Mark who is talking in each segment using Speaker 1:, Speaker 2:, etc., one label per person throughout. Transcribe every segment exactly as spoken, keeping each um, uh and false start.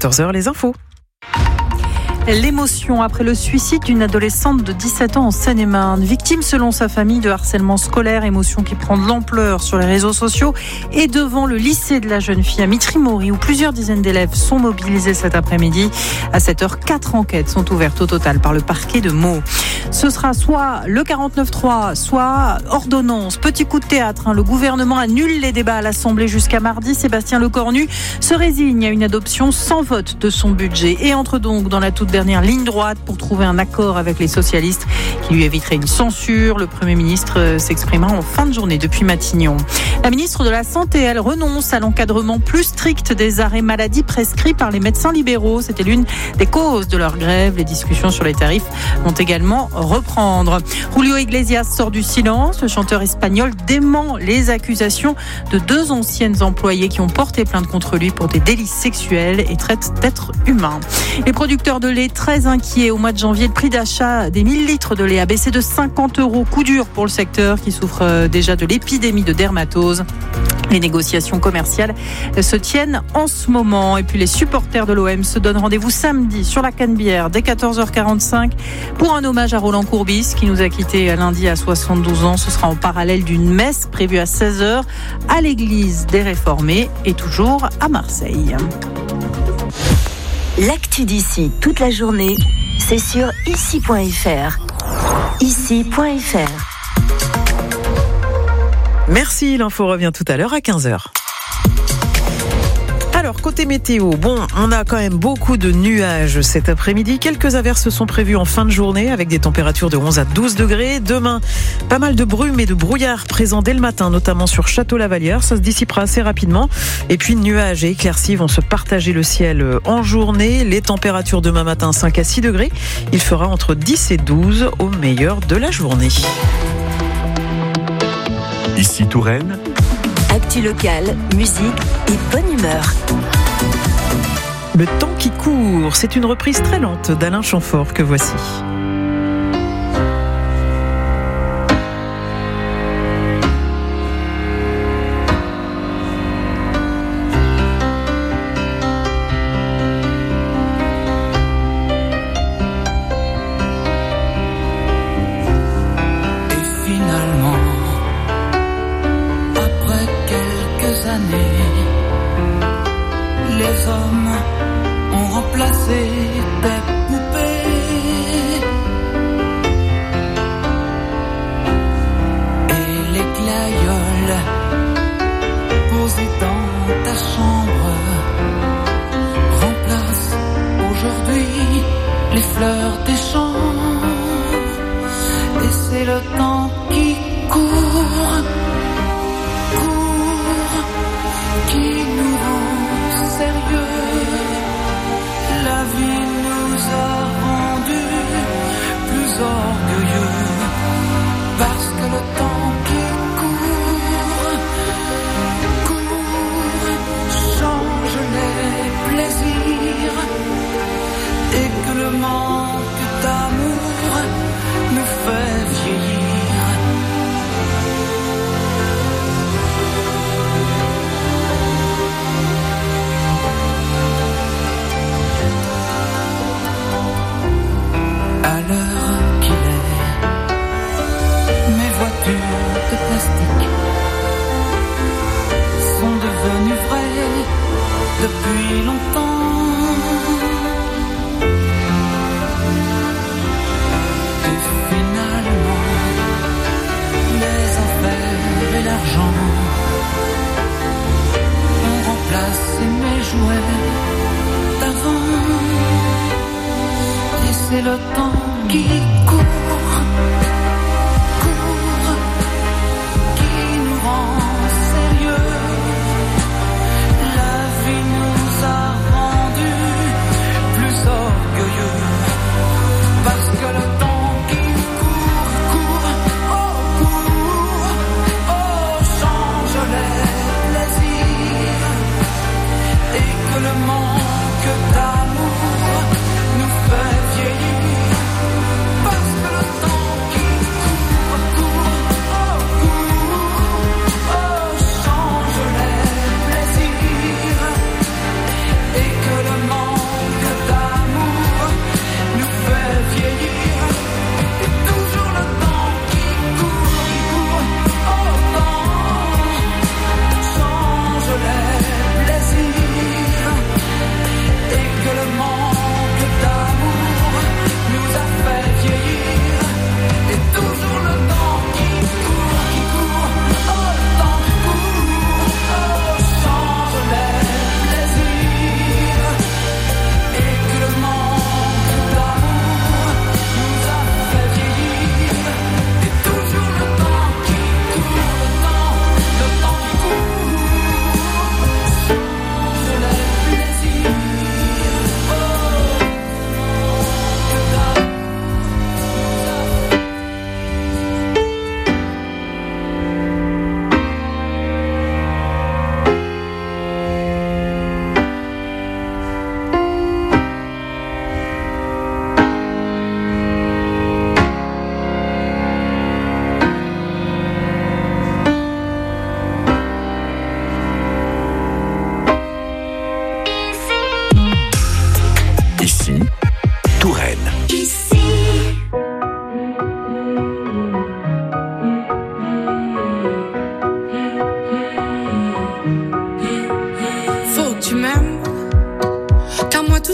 Speaker 1: quatorze heures, les infos.
Speaker 2: L'émotion après le suicide d'une adolescente de dix-sept ans en Seine-et-Marne. Victime selon sa famille de harcèlement scolaire, émotion qui prend de l'ampleur sur les réseaux sociaux et devant le lycée de la jeune fille à Mitry-Mory où plusieurs dizaines d'élèves sont mobilisés cet après-midi. À cette heure, quatre enquêtes sont ouvertes au total par le parquet de Meaux. Ce sera soit le quarante-neuf trois, soit ordonnance. Petit coup de théâtre, hein. Le gouvernement annule les débats à l'Assemblée jusqu'à mardi. Sébastien Lecornu se résigne à une adoption sans vote de son budget et entre donc dans la toute dernière ligne droite pour trouver un accord avec les socialistes qui lui éviterait une censure. Le Premier ministre s'exprimera en fin de journée depuis Matignon. La ministre de la Santé, elle renonce à l'encadrement plus strict des arrêts maladie prescrits par les médecins libéraux. C'était l'une des causes de leur grève. Les discussions sur les tarifs vont également reprendre. Julio Iglesias sort du silence. Le chanteur espagnol dément les accusations de deux anciennes employées qui ont porté plainte contre lui pour des délits sexuels et traite d'êtres humains. Les producteurs de lait très inquiets au mois de janvier. Le prix d'achat des mille litres de lait a baissé de cinquante euros. Coup dur pour le secteur qui souffre déjà de l'épidémie de dermatose. Les négociations commerciales se tiennent en ce moment. Et puis les supporters de l'O M se donnent rendez-vous samedi sur la Canebière dès quatorze heures quarante-cinq pour un hommage à Roland Courbis qui nous a quittés lundi à soixante-douze ans. Ce sera en parallèle d'une messe prévue à seize heures à l'église des Réformés et toujours à Marseille.
Speaker 3: L'actu d'ici toute la journée, c'est sur ici point f r. ici point f r.
Speaker 1: Merci, l'info revient tout à l'heure à quinze heures. Alors, côté météo, bon, on a quand même beaucoup de nuages cet après-midi. Quelques averses sont prévues en fin de journée avec des températures de onze à douze degrés. Demain, pas mal de brume et de brouillard présents dès le matin, notamment sur Château-Lavallière. Ça se dissipera assez rapidement. Et puis, nuages et éclaircies vont se partager le ciel en journée. Les températures demain matin, cinq à six degrés. Il fera entre dix et douze au meilleur de la journée.
Speaker 4: Ici Touraine.
Speaker 3: Actu locale, musique et bonne humeur.
Speaker 1: Le temps qui court, c'est une reprise très lente d'Alain Chamfort que voici.
Speaker 5: Manque d'amour nous fait vieillir.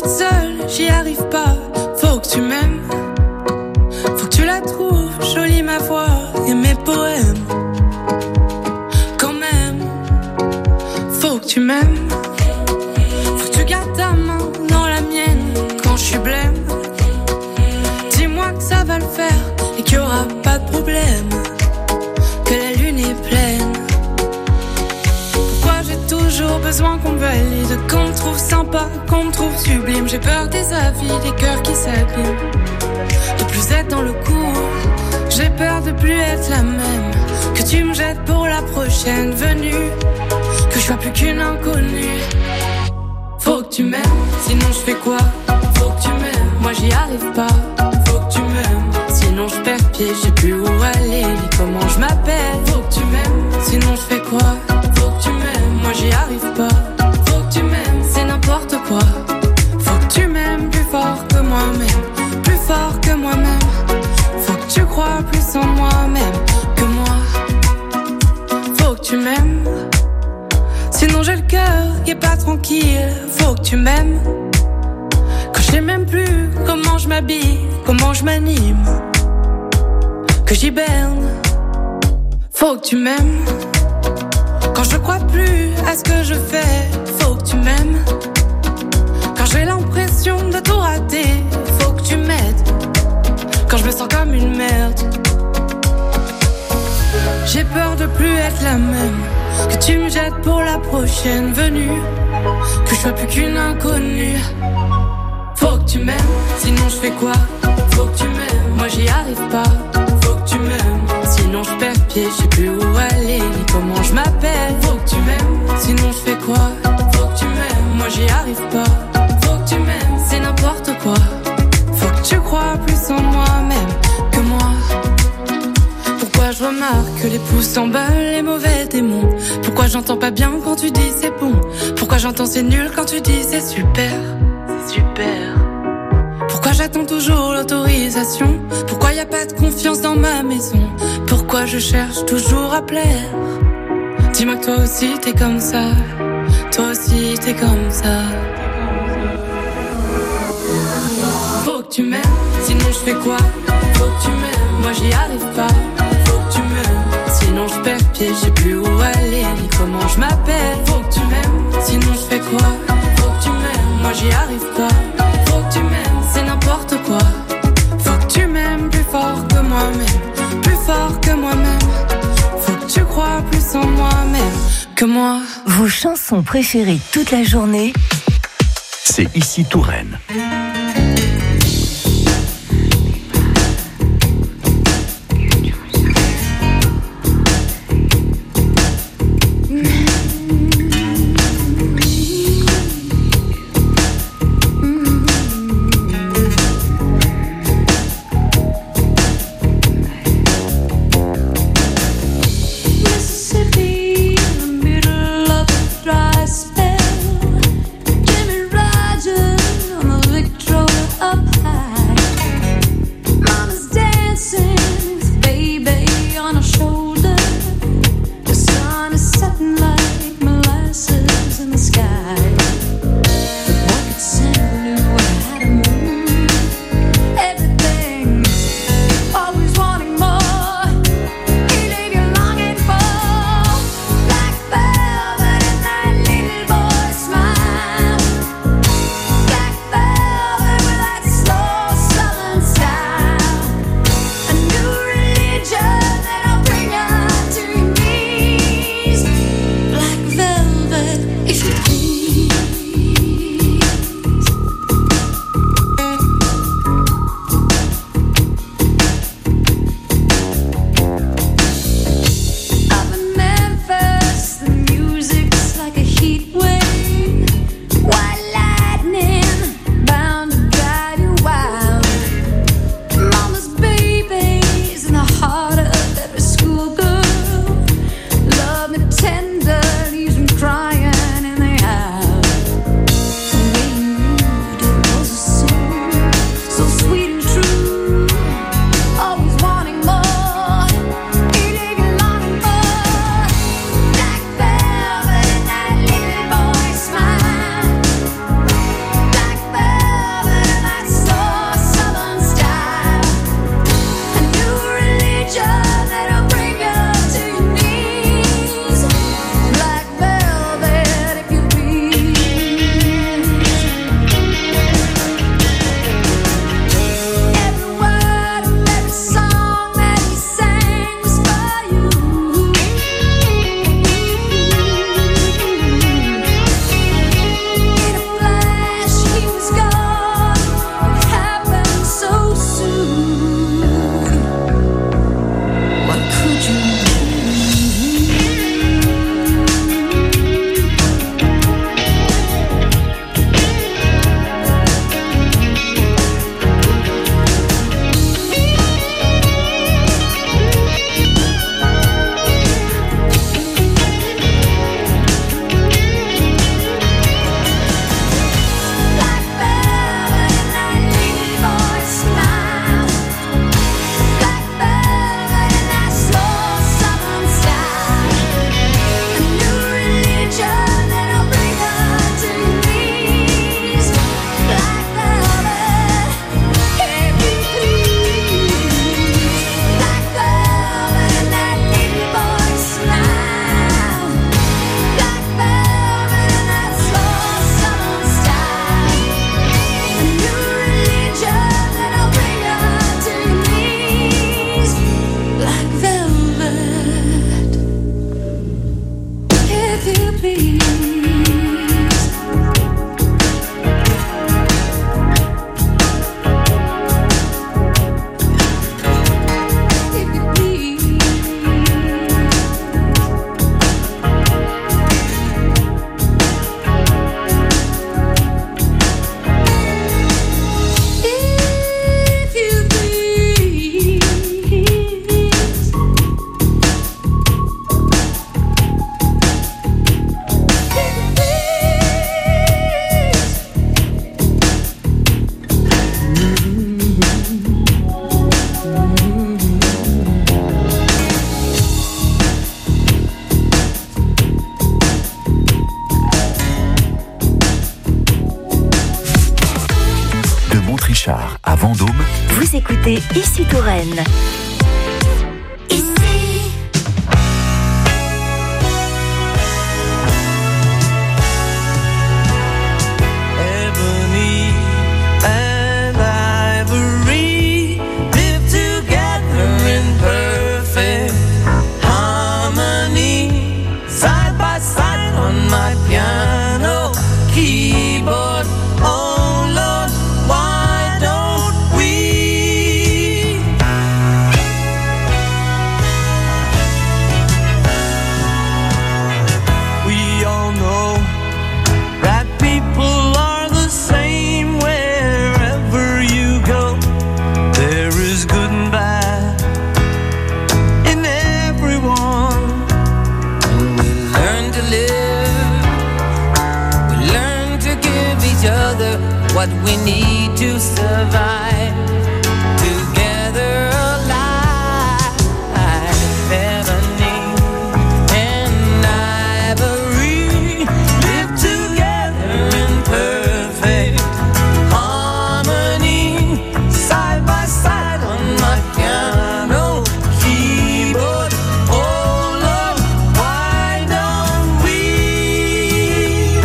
Speaker 5: toute seule, j'y arrive pas. Faut que tu m'aimes. Faut que tu la trouves jolie ma voix et mes poèmes. Quand même, faut que tu m'aimes. Faut que tu gardes ta main dans la mienne quand je suis blême. Dis-moi que ça va le faire et qu'il y aura pas de problème. Que la lune est pleine. Pourquoi j'ai toujours besoin qu'on me valide, qu'on me trouve sympa, qu'on me trouve sublime. J'ai peur des avis, des cœurs qui s'abîment. De plus être dans le coup, j'ai peur de plus être la même. Que tu me jettes pour la prochaine venue, que je sois plus qu'une inconnue. Faut que tu m'aimes, sinon je fais quoi? Faut que tu m'aimes, moi j'y arrive pas. Faut que tu m'aimes, sinon je perds pied, je sais plus où aller, ni comment je m'appelle. Faut que tu m'aimes, sinon je fais quoi? Faut que tu m'aimes, moi j'y arrive pas. Faut que tu m'aimes, c'est n'importe quoi. Faut que tu m'aimes plus fort que moi-même, plus fort que moi-même. Faut que tu crois plus en moi-même que moi. Faut que tu m'aimes, sinon j'ai le cœur qui est pas tranquille. Faut que tu m'aimes, quand je sais même plus comment je m'habille, comment je m'anime, que j'hiberne. Faut que tu m'aimes, quand je crois plus à ce que je fais. Faut que tu m'aimes, quand j'ai l'impression de tout rater. Faut que tu m'aides, quand je me sens comme une merde. J'ai peur de plus être la même, que tu me jettes pour la prochaine venue, que je sois plus qu'une inconnue. Faut que tu m'aimes, sinon je fais quoi? Faut que tu m'aimes, moi j'y arrive pas. Faut que tu m'aimes, sinon je perds pied, je sais plus où aller, ni comment je m'appelle. Faut que tu m'aimes, sinon je fais quoi? Faut que tu m'aimes, moi j'y arrive pas. Faut que tu m'aimes, c'est n'importe quoi. Faut que tu crois plus en moi-même que moi. Pourquoi je remarque que les pouces s'emballent, les mauvais démons? Pourquoi j'entends pas bien quand tu dis c'est bon? Pourquoi j'entends c'est nul quand tu dis c'est super? C'est super. Pourquoi j'attends toujours l'autorisation? Pourquoi y a pas de confiance dans ma maison? Pourquoi je cherche toujours à plaire? Dis-moi que toi aussi t'es comme ça. Toi aussi t'es comme ça. Faut que tu m'aimes, sinon je fais quoi? Faut que tu m'aimes, moi j'y arrive pas. Faut que tu m'aimes, sinon je perds pied, je sais plus où aller, ni comment je m'appelle. Faut que tu m'aimes, sinon je fais quoi? Faut que tu m'aimes, moi j'y arrive pas. Faut que tu m'aimes, c'est n'importe quoi. Faut que tu m'aimes plus fort que moi-même, plus fort que moi-même. Faut que tu crois plus en moi-même que moi.
Speaker 3: Vos chansons préférées toute la journée,
Speaker 4: c'est Ici Touraine.
Speaker 6: Black
Speaker 4: À Vendôme,
Speaker 3: vous écoutez Ici Touraine.
Speaker 6: What we need to survive together alive. Ebony and ivory live together in perfect harmony, side by side on my piano keyboard. Oh Lord, why don't we?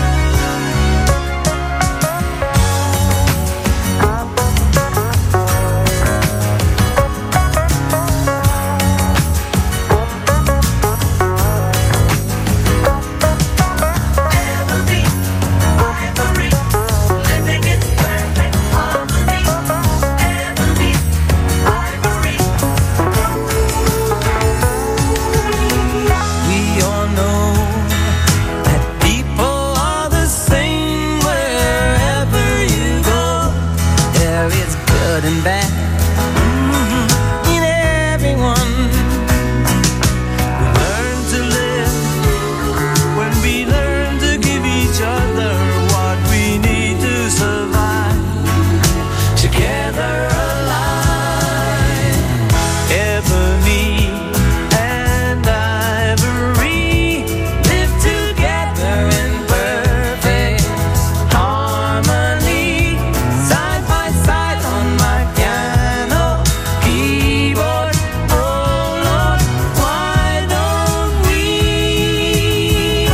Speaker 6: And bad mm-hmm. in everyone. We learn to live when we learn to give each other what we need to survive together alive. Ebony and ivory live together in perfect harmony, side by side on my piano keyboard. Oh Lord, why don't we?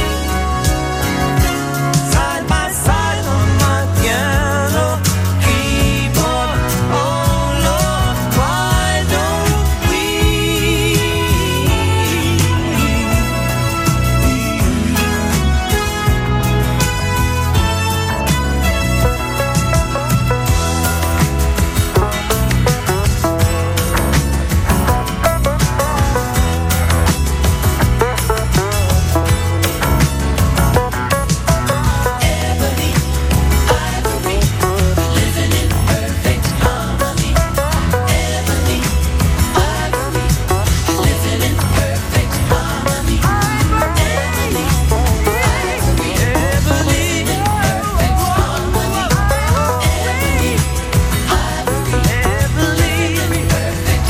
Speaker 6: Side by side on my piano keyboard. Oh Lord, why don't we? Ebony, ivory, living in perfect harmony. Ebony, ivory, living in perfect harmony. Ebony, ivory, living in perfect harmony. Ebony, ivory, living in perfect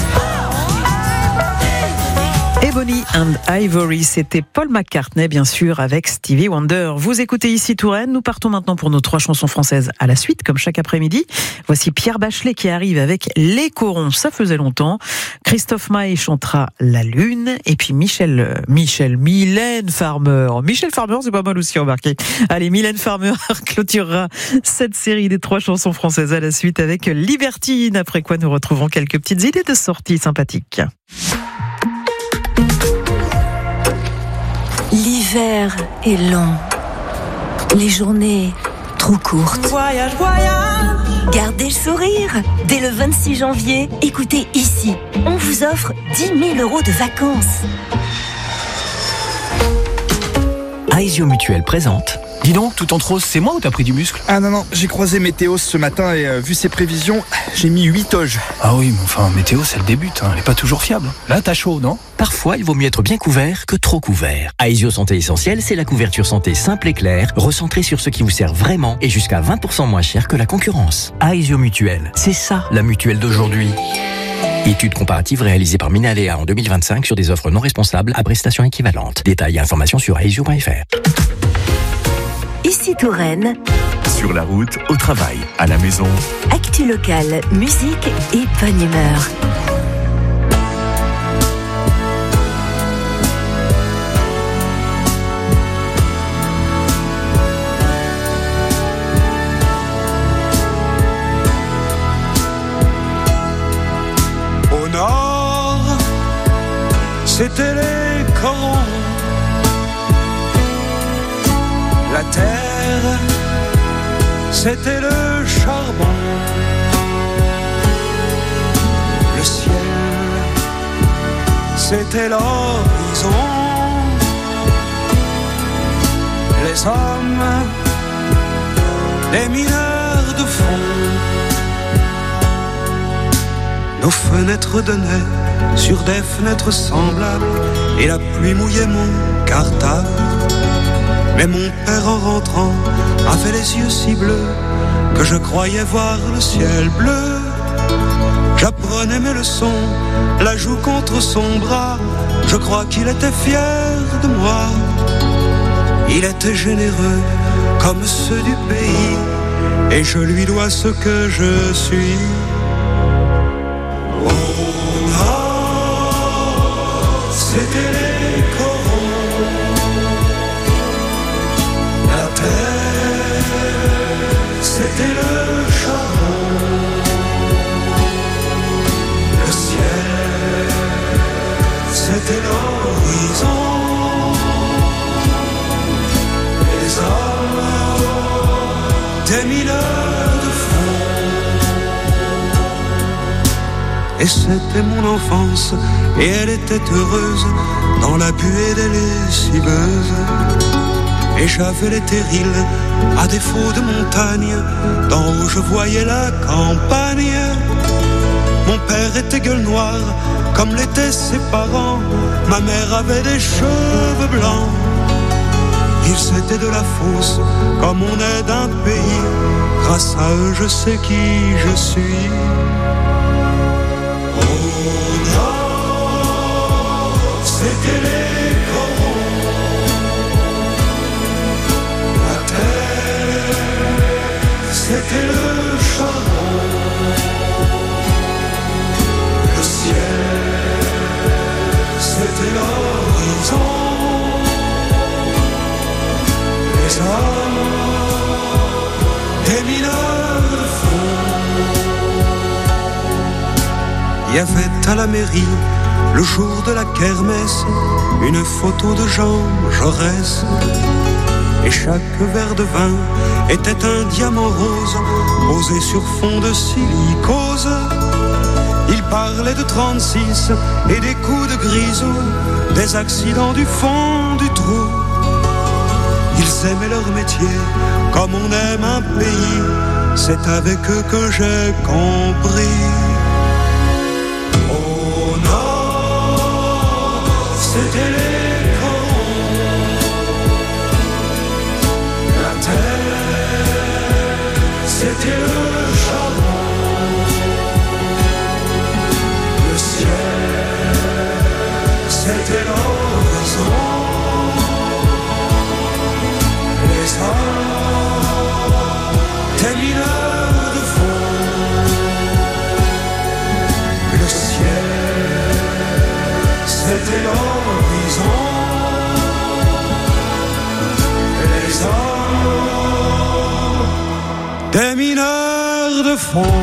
Speaker 6: harmony.
Speaker 1: Ebony and Ivory, c'était Paul McCartney, bien sûr, avec Stevie Wonder. Vous écoutez Ici Touraine. Nous partons maintenant pour nos trois chansons françaises à la suite, comme chaque après-midi. Voici Pierre Bachelet qui arrive avec Les Corons. Ça faisait longtemps. Christophe Maé chantera La Lune. Et puis Michel, euh, Michel, Mylène Farmer. Michel Farmer, c'est pas mal aussi remarqué. Allez, Mylène Farmer clôturera cette série des trois chansons françaises à la suite avec Libertine. Après quoi, nous retrouverons quelques petites idées de sortie sympathiques.
Speaker 3: L'hiver L'hiver est long. Les journées trop courtes.
Speaker 6: Voyage, voyage.
Speaker 3: Gardez le sourire. Dès le vingt-six janvier, écoutez ici. On vous offre dix mille euros de vacances.
Speaker 4: Aesio Mutuelle présente. Dis donc, tout en rose, c'est moi ou t'as pris du muscle?
Speaker 7: Ah non, non, j'ai croisé Météos ce matin et euh, vu ses prévisions, j'ai mis huit oges.
Speaker 4: Ah oui, mais enfin, Météo, c'est le début, hein. Elle est pas toujours fiable. Là, t'as chaud, non? Parfois, il vaut mieux être bien couvert que trop couvert. Aesio Santé Essentielle, c'est la couverture santé simple et claire, recentrée sur ce qui vous sert vraiment et jusqu'à vingt pour cent moins cher que la concurrence. Aesio Mutuelle, c'est ça, la mutuelle d'aujourd'hui. Étude comparative réalisée par Minalea en deux mille vingt-cinq sur des offres non responsables à prestations équivalentes. Détails et informations sur aesio point f r.
Speaker 3: Ici Touraine,
Speaker 8: Sur la route, au travail, à la maison.
Speaker 3: actu locale, musique et bonne humeur.
Speaker 9: Au nord, c'était les corons. La terre, c'était le charbon. Le ciel, c'était l'horizon. Les hommes, les mineurs de fond. Nos fenêtres donnaient sur des fenêtres semblables, et la pluie mouillait mon cartable. Mais mon père en rentrant avait les yeux si bleus que je croyais voir le ciel bleu. J'apprenais mes leçons, la joue contre son bras. Je crois qu'il était fier de moi. Il était généreux comme ceux du pays, et je lui dois ce que je suis. Au nord, c'était les corons. La terre, c'était le charbon. Le ciel, c'était l'horizon. Les hommes, des mineurs de fond. Et c'était mon enfance, et elle était heureuse dans la buée des lessiveuses. Et j'avais les terrils, à défaut de montagne, d'en haut je voyais la campagne. Mon père était gueule noire, comme l'étaient ses parents. Ma mère avait des cheveux blancs. Ils étaient de la fosse, comme on est d'un pays. Grâce à eux je sais qui je suis. Au nord, c'était les corons. La terre, c'était le charbon. Le ciel, c'était l'horizon. Les hommes, des mineurs de fond. Il y avait à la mairie, le jour de la kermesse, une photo de Jean Jaurès. Et chaque verre de vin était un diamant rose, posé sur fond de silicose. Il parlait de trente-six et des coups de grisou, des accidents du fond du trou. Ils aimaient leur métier comme on aime un pays. C'est avec eux que j'ai compris. Au nord, c'était les corons. La terre, c'était le charbon. Le ciel, c'était l'horizon. Les hommes, des mineurs de fond. Le ciel, c'était l'horizon. Les hommes, des mineurs de fond.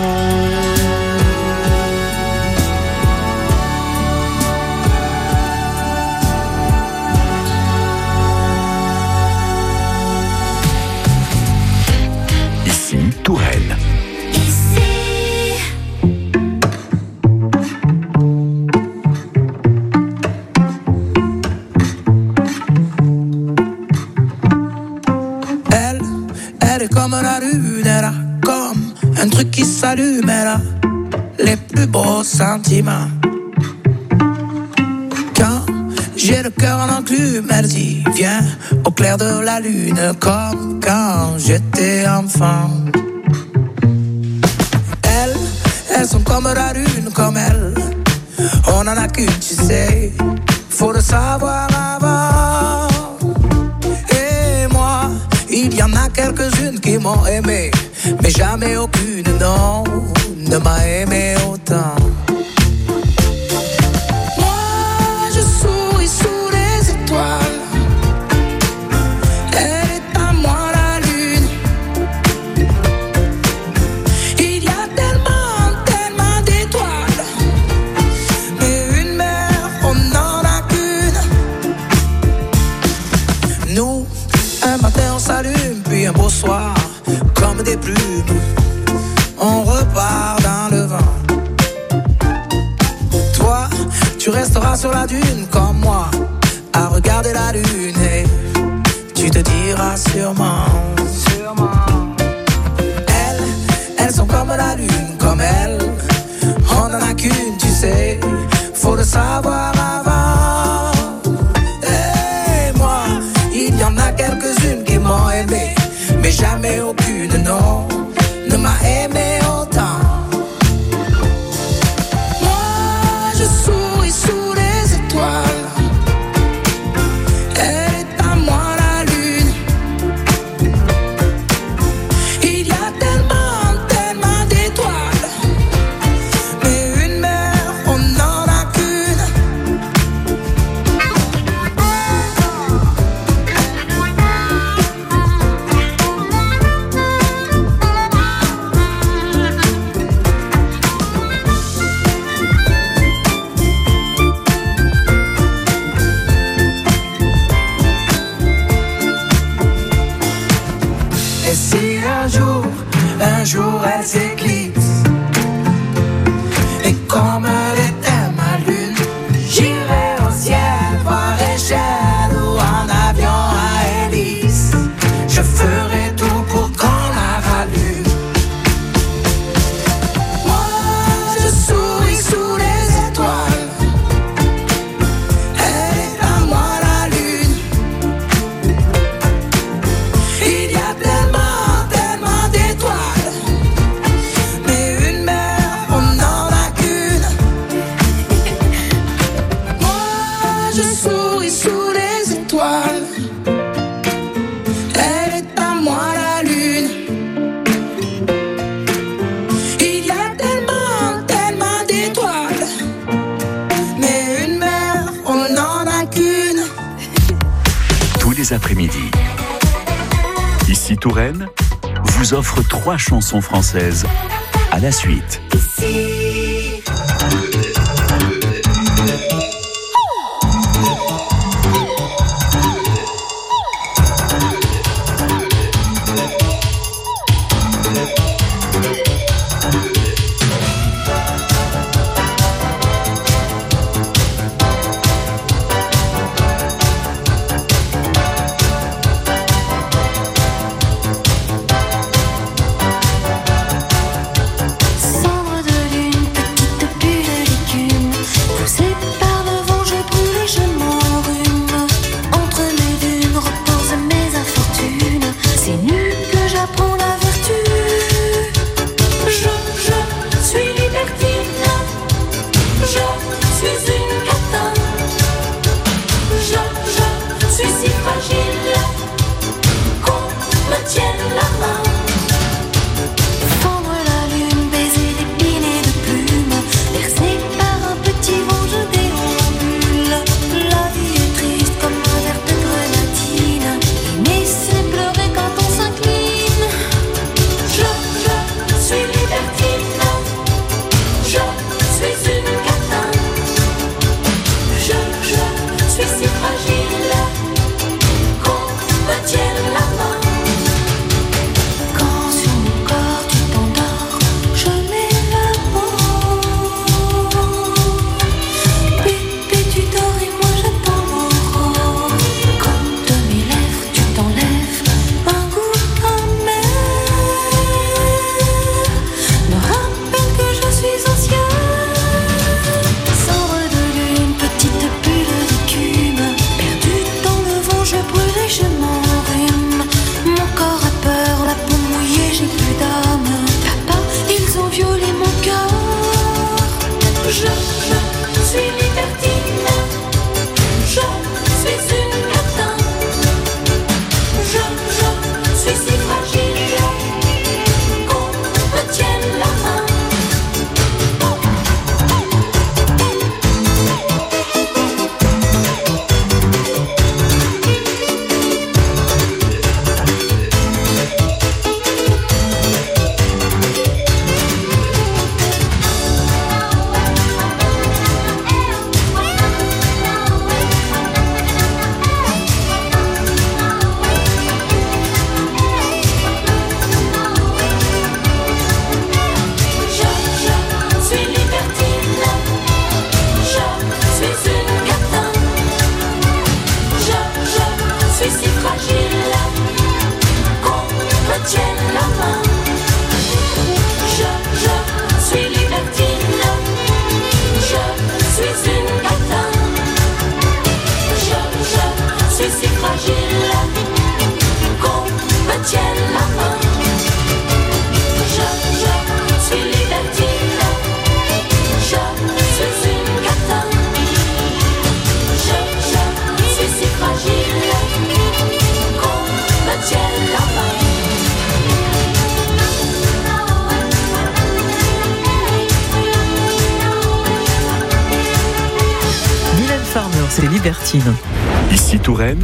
Speaker 10: comme la lune, elle a comme un truc qui s'allume, elle a les plus beaux sentiments. Quand j'ai le cœur en enclume, elle dit viens au clair de la lune, comme quand j'étais enfant. Elles, elles sont comme la lune, comme elle. On en a qu'une, tu sais, faut le savoir avant. Et moi, il y en a quelques-unes qui m'ont aimé, mais jamais aucune, non, ne m'a aimé autant. Moi, je souris sous les étoiles. Elle est à moi la lune. Il y a tellement, tellement d'étoiles, mais une mère, on n'en a qu'une. Nous, un matin on s'allume, puis un beau soir, comme des plumes, on repart dans le vent. Toi, tu resteras sur la dune comme moi, à regarder la lune, et tu te diras sûrement, sûrement. Elles, elles sont comme la lune, comme elle. On en a qu'une, tu sais, faut le savoir avant. Et moi, il y en a quelques-unes qui m'ont aimé, mais jamais aucune, non, ne m'a aimé autant. Moi, je souris sous les étoiles. Elle est à moi la lune. Il y a tellement, tellement d'étoiles, mais une mère, on n'en a qu'une. Et si un jour, un jour elle s'éclipse, et comme elle était ma lune, j'irai au ciel voir échelle ou en avion à hélice. Je ferai tout pour qu'on la rallume. Moi, je souris sous les étoiles. Elle est à moi la lune. Il y a tellement, tellement d'étoiles, mais une mère, on n'en a qu'une. Moi, je souris sous les étoiles. Elle est à moi la lune. Il y a tellement, tellement d'étoiles, mais une mère, on n'en a qu'une.
Speaker 8: Tous les après-midi. Ici Touraine vous offre trois chansons françaises à la suite.
Speaker 6: Cendre de lune. suis si fragile qu'on me tienne la main.
Speaker 1: C'est les Libertines.
Speaker 8: Ici Touraine,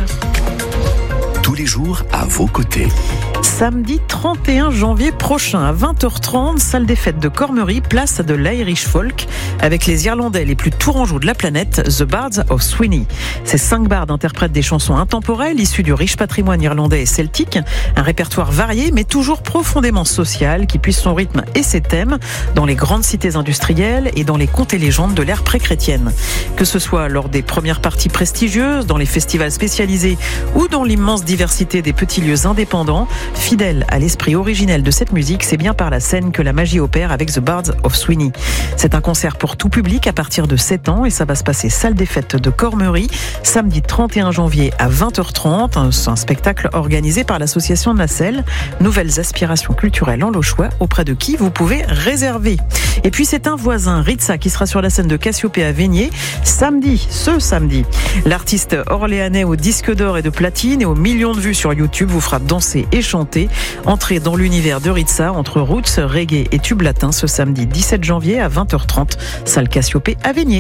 Speaker 8: tous les jours à vos côtés.
Speaker 1: Samedi trente et un janvier prochain à vingt heures trente, salle des fêtes de Cormery, place de l'Irish Folk, avec les Irlandais les plus tourangeaux de la planète, The Bards of Sweeney. Ces cinq bards interprètent des chansons intemporelles issues du riche patrimoine irlandais et celtique, un répertoire varié mais toujours profondément social qui puise son rythme et ses thèmes dans les grandes cités industrielles et dans les contes et légendes de l'ère pré-chrétienne. Que ce soit lors des premières parties prestigieuses, dans les festivals spécialisés ou dans l'immense diversité des petits lieux indépendants, fidèle à l'esprit originel de cette musique, c'est bien par la scène que la magie opère avec The Bards of Sweeney. C'est un concert pour tout public à partir de sept ans et ça va se passer salle des fêtes de Cormery, samedi trente et un janvier à vingt heures trente. C'est un spectacle organisé par l'association Nacelle, Nouvelles Aspirations Culturelles en Lochois, auprès de qui vous pouvez réserver. Et puis c'est un voisin, Ritza, qui sera sur la scène de Cassiopée à Vénier, samedi, ce samedi. L'artiste orléanais au disque d'or et de platine et aux millions de vues sur YouTube vous fera danser et chanter. Entrez dans l'univers de Ritza entre roots, reggae et tube latin ce samedi dix-sept janvier à vingt heures trente, salle Cassiopée à Vénier.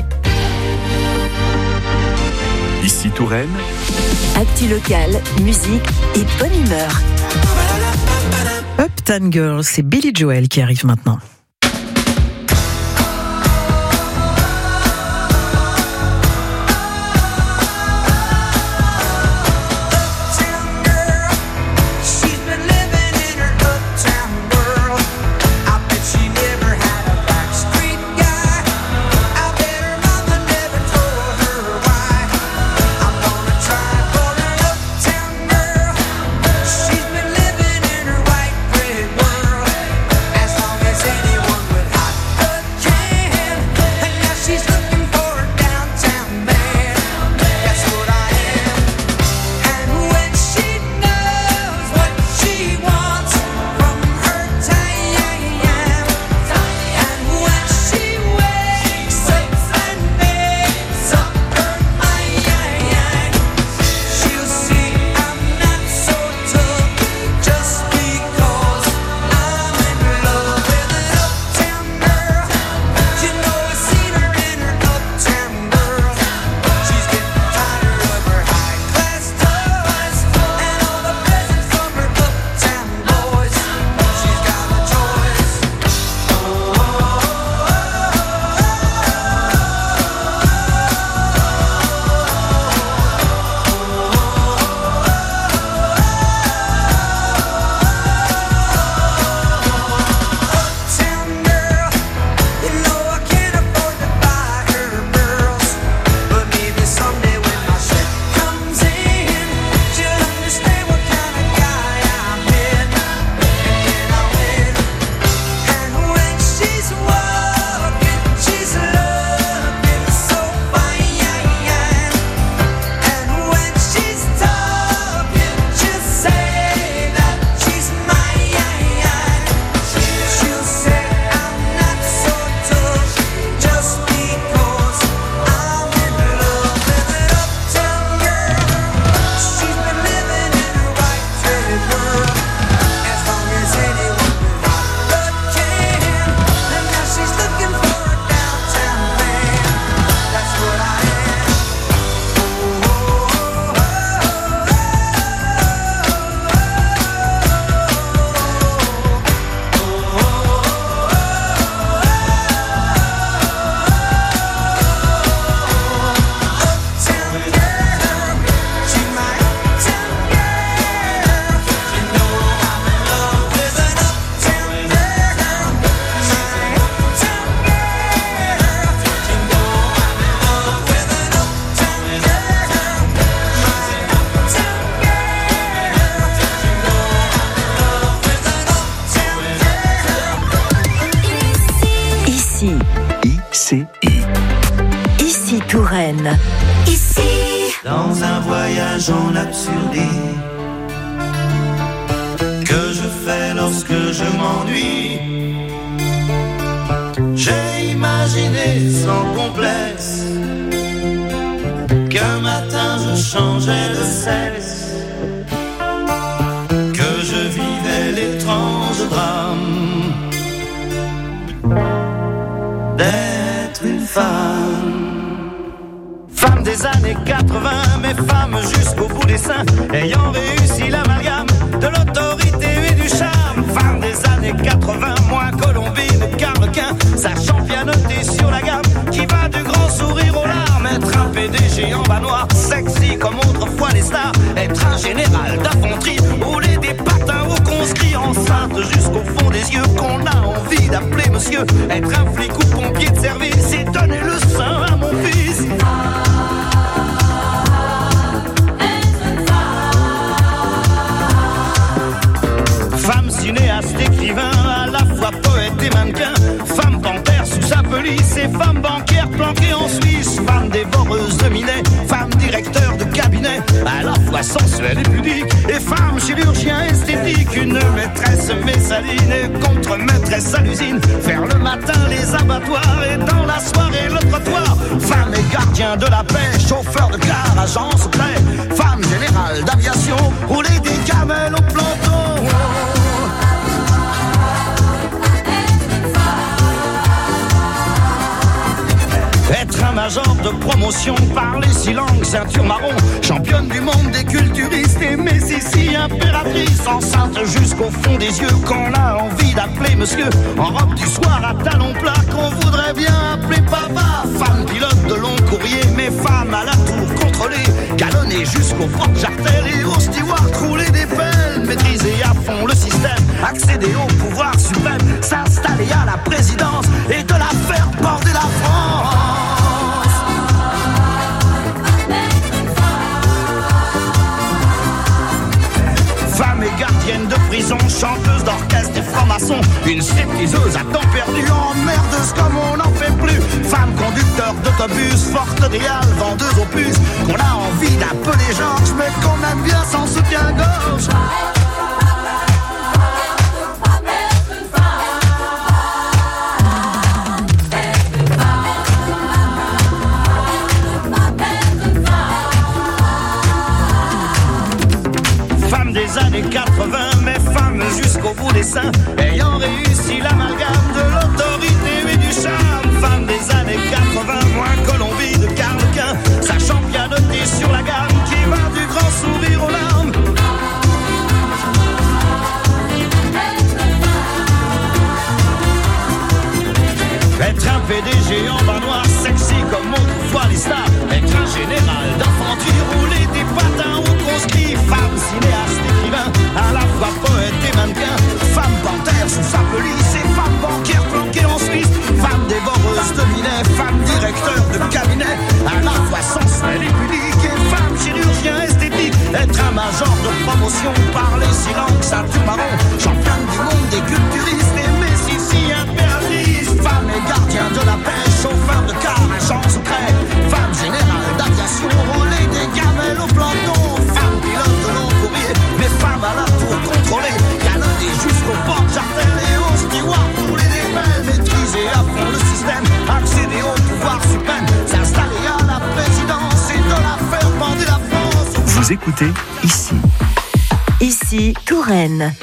Speaker 8: Ici Touraine,
Speaker 3: Actu locale, musique et bonne humeur.
Speaker 1: Uptown Girl, c'est Billy Joel qui arrive maintenant.
Speaker 6: She's been living in her white bread world as long as any
Speaker 8: C I.
Speaker 3: Ici Touraine.
Speaker 6: Ici,
Speaker 11: dans un voyage en absurdité que je fais lorsque je m'ennuie, j'ai imaginé sans complexe qu'un matin je changeais de sexe, que je vivais l'étrange drame d'être une femme. Femme des années quatre-vingts, mais femme jusqu'au bout des seins, ayant réussi l'amalgame de l'autorité et du charme. Femme des années quatre-vingts, moins Colombine qu'Arlequin, sachant pianoter sur la gamme, qui va du grand sourire aux larmes. Être un P D G en bas noir, sexy comme autrefois les stars. Être un général d'infanterie, rouler des patins aux conscrits, enceinte jusqu'au fond des yeux, qu'on a envie d'appeler monsieur. Être un flic ou pompier de service, et donner le sein à mon fils. Femme cinéaste, écrivain, à la fois poète et mannequin. Femme panthère sous sa pelisse et femme bancaire planquée en Suisse. Femme dévoreuse de minet, femme directeur de cabinet, à la fois sensuelle et pudique. Et femme chirurgien esthétique, une maîtresse messaline et contre-maîtresse à l'usine. Faire le matin les abattoirs et dans la soirée le trottoir. Femme et gardien de la paix, chauffeur de car, agent secret. Femme générale d'aviation, rouler des camels au planton. Être un major de promotion, parler six langues, ceinture marron, championne du monde des culturistes et Messissi impératrice, enceinte jusqu'au fond des yeux, qu'on a envie d'appeler monsieur, en robe du soir à talons plats, qu'on voudrait bien appeler papa. Femme pilote de long courrier, mais femme à la tour contrôlée, galonnée jusqu'au porte-jartel et au steward rouler des pelles, maîtriser à fond le système, accéder au pouvoir suprême, s'installer à la présidence et de la faire border la France. Femme et gardienne de prison, chanteuse d'orchestre et franc-maçon, une stripteaseuse à temps perdu, emmerdeuse comme on n'en fait plus. Femme conducteur d'autobus, forte réale, vendeuse aux puces, qu'on a envie d'appeler Georges, mais qu'on aime bien sans soutien-gorge. Des années quatre-vingts, mais femme jusqu'au bout des seins, ayant réussi l'amalgame de l'autorité et du charme. Femme des années quatre-vingts, moins Colombie de Carlequin, sachant pianoter sur la gamme, qui va du grand sourire aux larmes. Être un P D G en bas noir, sexy comme autrefois les stars. Être un général d'infanterie, rouler des patins aux conscrits. Femme cinéaste, écrivain, à la fois poète et mannequin. Femme panthère sous sa pelisse et femme bancaire planquée en Suisse. Femme dévoreuse de minet, femme directeur de cabinet, à la fois sensuelle et pudique. Et femme chirurgien esthétique. Être un major de promotion, parler six langues, ceinture marron, championne du monde des culturistes et Messissi impératrice. Femme et gardien de la paix, chauffeur de car, agent secret. Femme générale d'aviation, rouler des gamelles au planton. Femme pilote de long courrier, mais femme à la tour contrôlée, galonnée jusqu'au porte-jartel et au steward, rouler des pelles, maîtriser à fond le système, accéder au pouvoir suprême, s'installer à la présidence et de la faire bander la France.
Speaker 8: Vous écoutez Ici.
Speaker 3: Ici Touraine.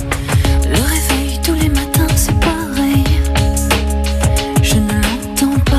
Speaker 6: le réveil tous les matins c'est pareil. Je ne l'entends pas.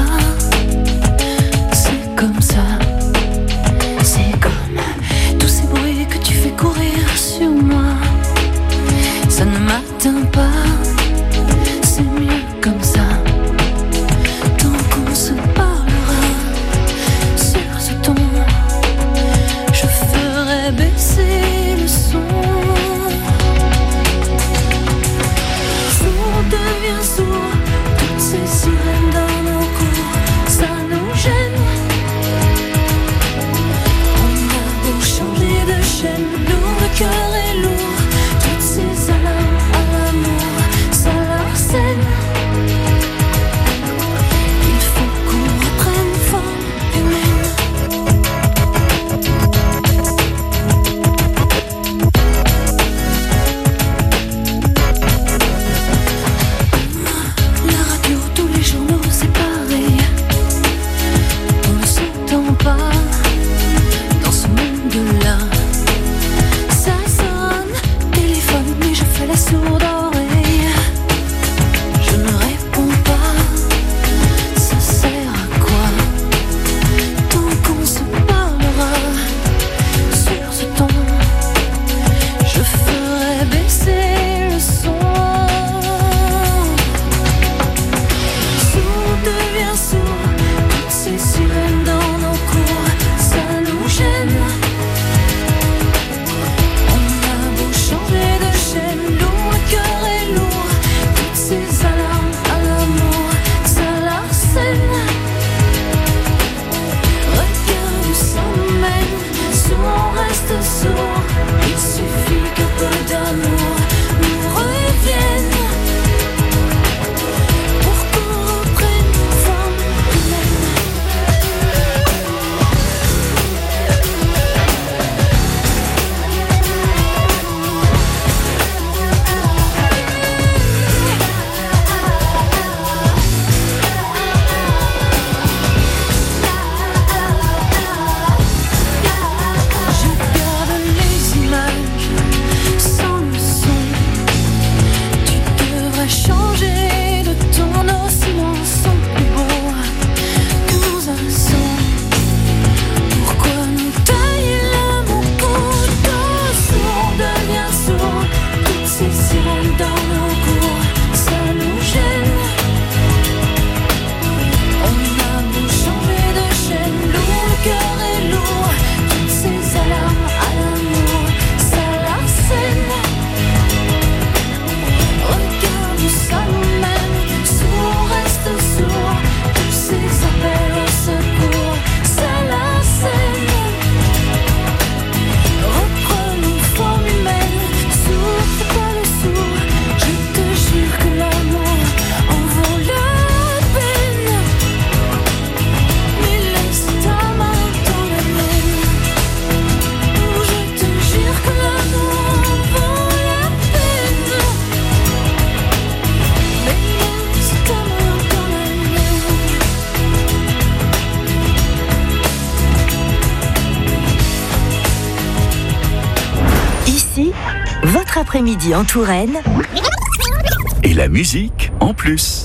Speaker 3: votre après-midi en Touraine.
Speaker 8: Et la musique en plus.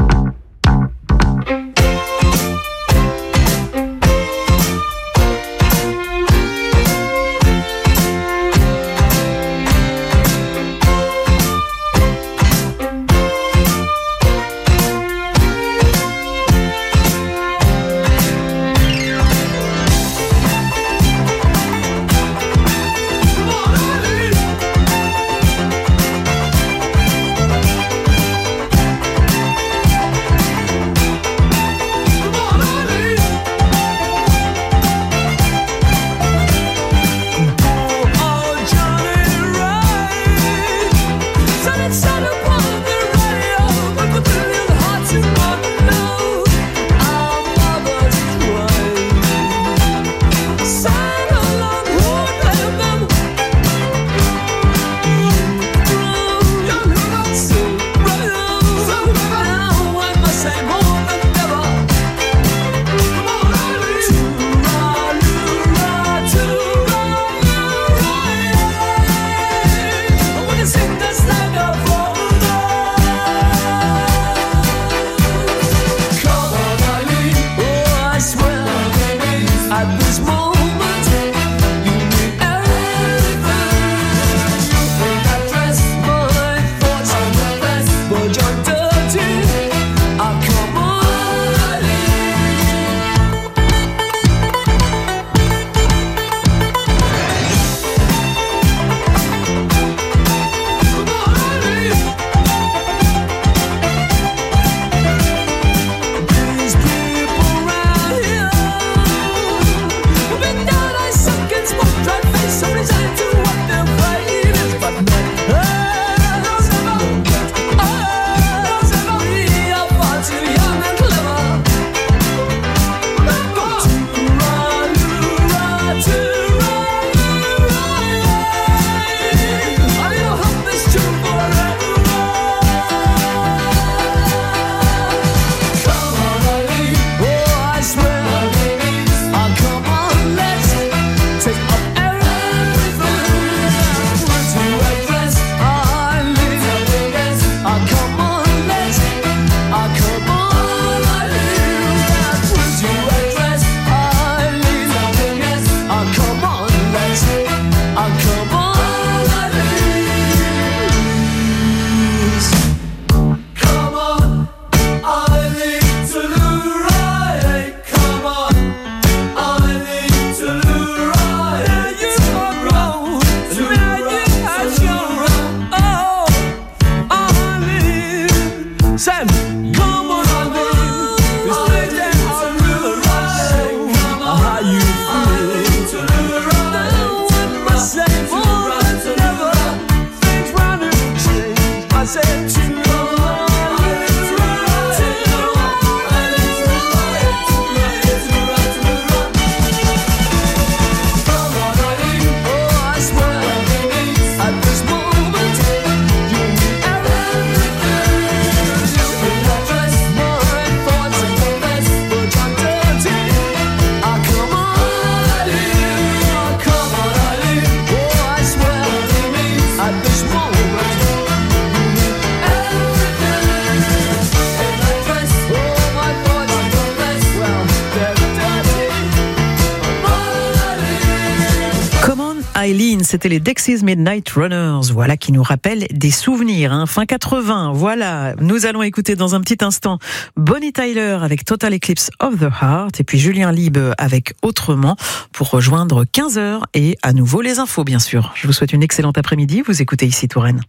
Speaker 1: Eileen, c'était les Dexys Midnight Runners, voilà qui nous rappelle des souvenirs, hein. Fin quatre-vingts, voilà. Nous allons écouter dans un petit instant Bonnie Tyler avec Total Eclipse of the Heart et puis Julien Lieb avec Autrement pour rejoindre quinze heures et à nouveau les infos bien sûr. Je vous souhaite une excellente après-midi, vous écoutez ici Touraine.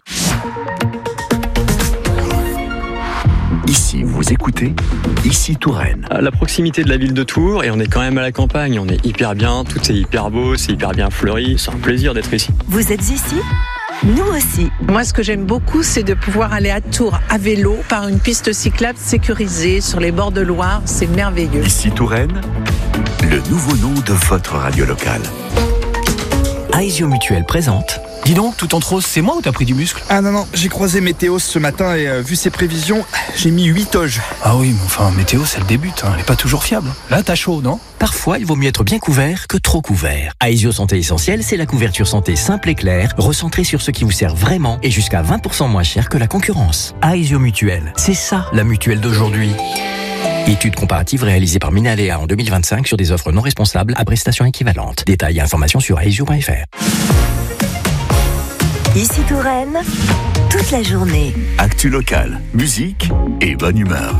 Speaker 8: Ici, vous écoutez, ici Touraine.
Speaker 12: À la proximité de la ville de Tours, et on est quand même à la campagne, on est hyper bien, tout est hyper beau, c'est hyper bien fleuri, c'est un plaisir d'être ici.
Speaker 3: Vous êtes ici ? Nous aussi.
Speaker 13: Moi, ce que j'aime beaucoup, c'est de pouvoir aller à Tours à vélo par une piste cyclable sécurisée sur les bords de Loire, c'est merveilleux.
Speaker 8: Ici Touraine, le nouveau nom de votre radio locale.
Speaker 4: Aesio Mutuel présente Dis donc, tout en rose, c'est moi ou t'as pris du muscle?
Speaker 7: Ah non, non, j'ai croisé Météo ce matin et euh, vu ses prévisions, j'ai mis huit toges.
Speaker 4: Ah oui, mais enfin, Météo, elle débute, hein. Elle est pas toujours fiable. Là, t'as chaud, non? Parfois, il vaut mieux être bien couvert que trop couvert. Aesio Santé Essentielle, c'est la couverture santé simple et claire, recentrée sur ce qui vous sert vraiment et jusqu'à vingt pour cent moins cher que la concurrence. Aesio Mutuelle, c'est ça la mutuelle d'aujourd'hui. Étude comparative réalisée par Minalea en deux mille vingt-cinq sur des offres non responsables à prestations équivalentes. Détails et informations sur aesio point f r.
Speaker 3: Ici Touraine, toute la journée.
Speaker 8: Actu locale, musique et bonne humeur.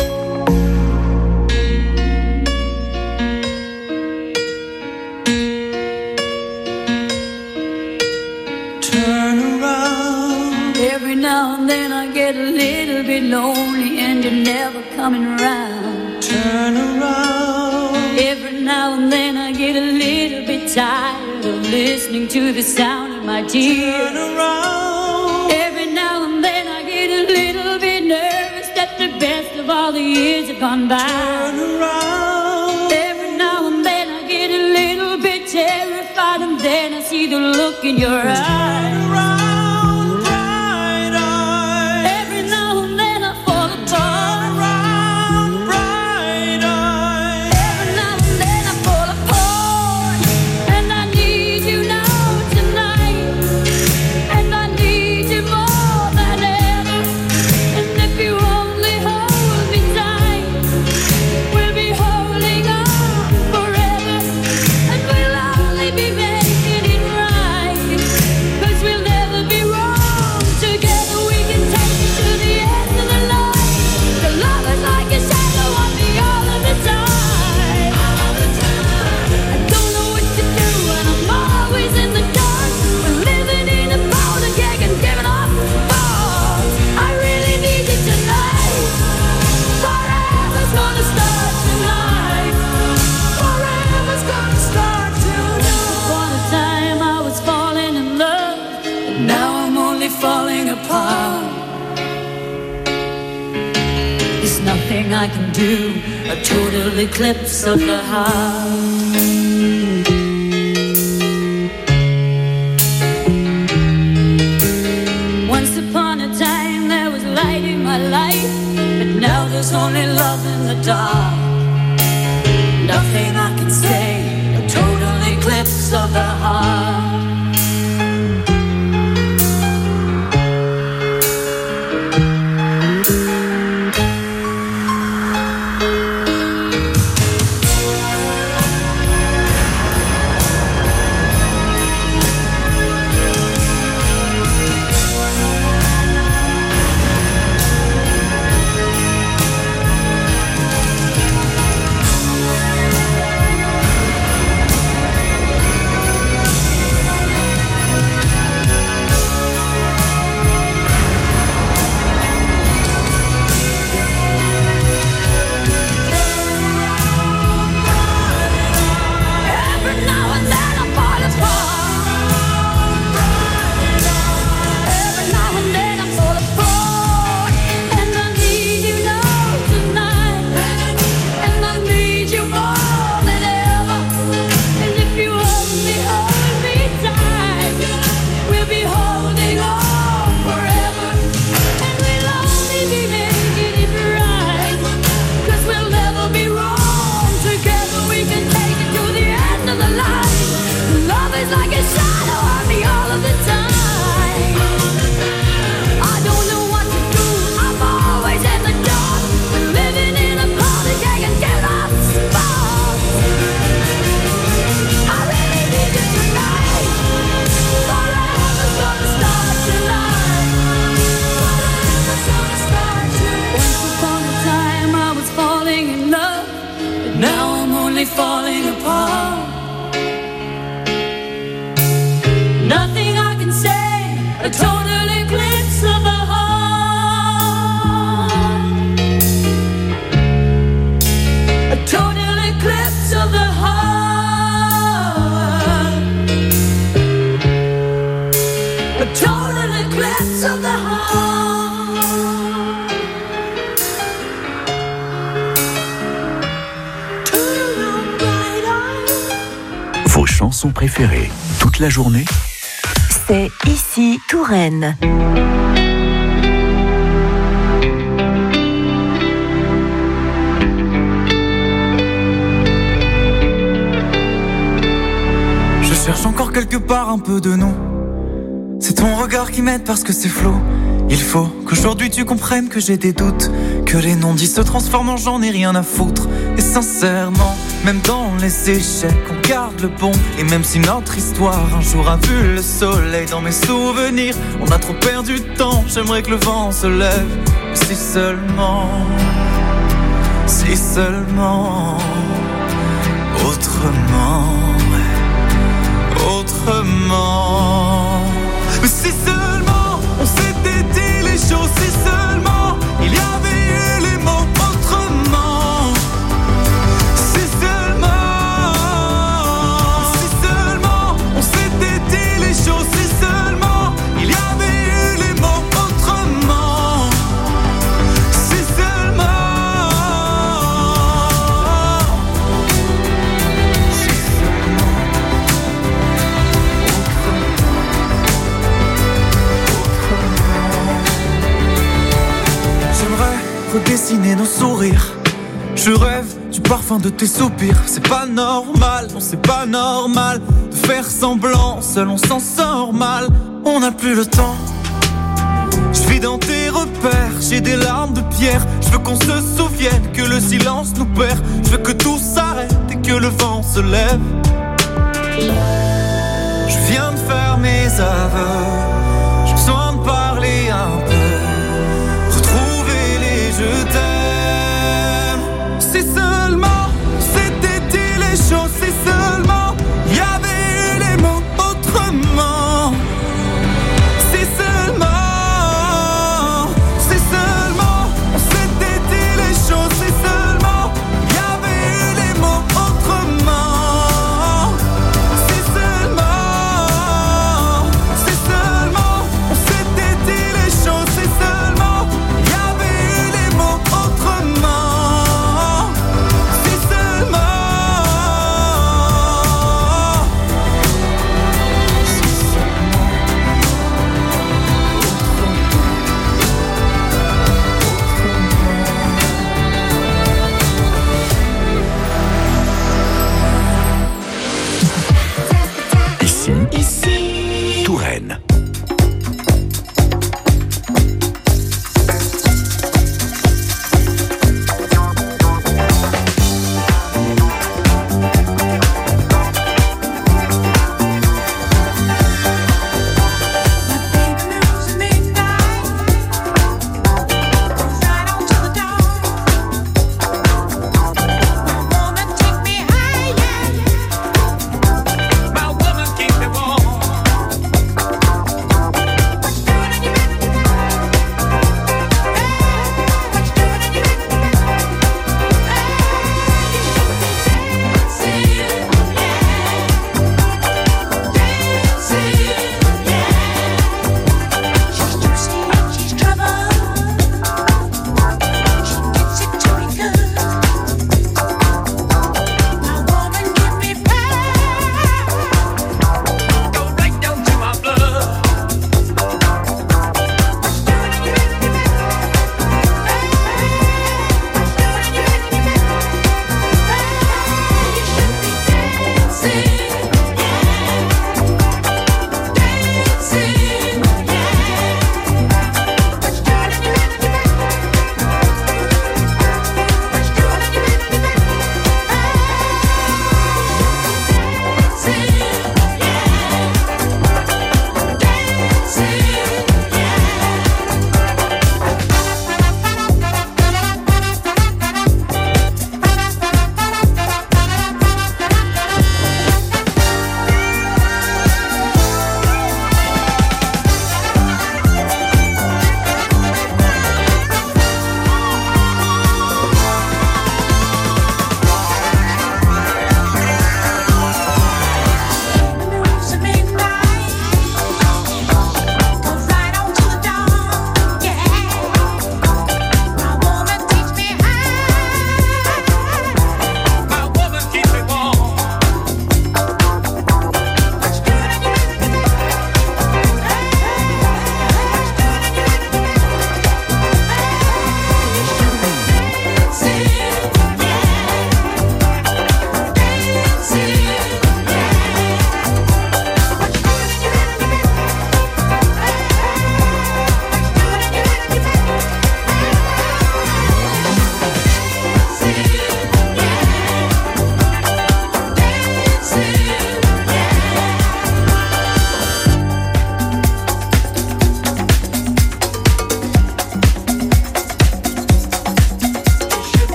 Speaker 5: Turn around. Every now and then I get a little bit lonely and you're never coming around. Turn around. Every now and then I get a little bit tired of listening to the sound of my tears. Turn around. Every now and then I get a little bit nervous that the best of all the years have gone by. Turn around. Every now and then I get a little bit terrified and then I see the look in your eyes. Turn around, bright eyes. Every now and then I fall apart. Turn around, bright eyes. Every now and then I fall apart. And I need you now tonight. And I need you more than ever. And if you only hold me tight, we'll be holding on forever. And we'll only be making it right. 'Cause we'll never be wrong. Together we can take it to the end of the line. The love is like a shadow on me all of the time. I don't know what to do and I'm always in the dark. We're living in a powder keg and giving off balls. I really need you tonight. Forever's gonna start tonight. Forever's gonna start tonight. Upon a time I was falling in love, but now I'm only falling apart. There's nothing I can do, a total eclipse of the heart. Once upon a time there was light in my life, but now there's only love in the dark. Nothing I can say, a total eclipse of the heart. Every now and then I fall apart. Every now and then I fall apart. And I need you now tonight. And I need you more than ever. And if you only hold me tight, we'll be holding on forever. And we'll only be making it right. 'Cause we'll never be wrong. Together we can take it to the end of the line. Love is like a shadow on me all of the time. I don't know what to do, I'm always in the dark. We're living in a powder keg and get off sparks. I really need you tonight. Forever's gonna start tonight. Forever's gonna start tonight. Once upon a time I was falling in love, but now I'm only falling apart. Nothing I can say, a total eclipse of the heart. A total eclipse of the heart. A total eclipse of the heart. Turn around, bright eyes.
Speaker 8: Vos chansons préférées toute la journée
Speaker 3: C'est ici Touraine.
Speaker 14: Je cherche encore quelque part un peu de nous. C'est ton regard qui m'aide parce que c'est flou. Il faut qu'aujourd'hui tu comprennes que j'ai des doutes, que les non-dits se transforment en j'en ai rien à foutre. Et sincèrement, même dans les échecs, on garde le bon. Et même si notre histoire un jour a vu le soleil, dans mes souvenirs, on a trop perdu de temps. J'aimerais que le vent se lève, si seulement, si seulement, autrement, autrement. Mais si seulement on s'était dit les choses, si seulement il y avait eu les mots autrement. Si seulement, si seulement on s'était dit les choses, si seulement il y avait eu les mots autrement. Si seulement, si seulement, redessiner nos sourires. Je rêve du parfum de tes soupirs. C'est pas normal, non c'est pas normal de faire semblant, seul on s'en sort mal. On n'a plus le temps. Je vis dans tes repères, j'ai des larmes de pierre. Je veux qu'on se souvienne que le silence nous perd. Je veux que tout s'arrête et que le vent se lève. Je viens de faire mes aveux, j'ai besoin de parler un peu. Je t'aime. Si seulement c'était dit les choses, si seulement il y avait eu les mots autrement. Si seulement, si seulement on s'était dit les choses, si seulement il y avait eu les mots autrement. Si seulement, si seulement on s'était dit les choses, si seulement il y avait eu les mots autrement.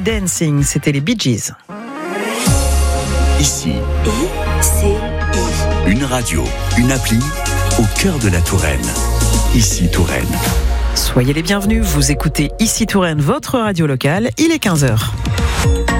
Speaker 1: Dancing, c'était les Bee Gees.
Speaker 8: Ici,
Speaker 3: I-C-I.
Speaker 8: une radio, une appli au cœur de la Touraine. Ici Touraine.
Speaker 1: Soyez les bienvenus, vous écoutez Ici Touraine, votre radio locale, il est quinze heures.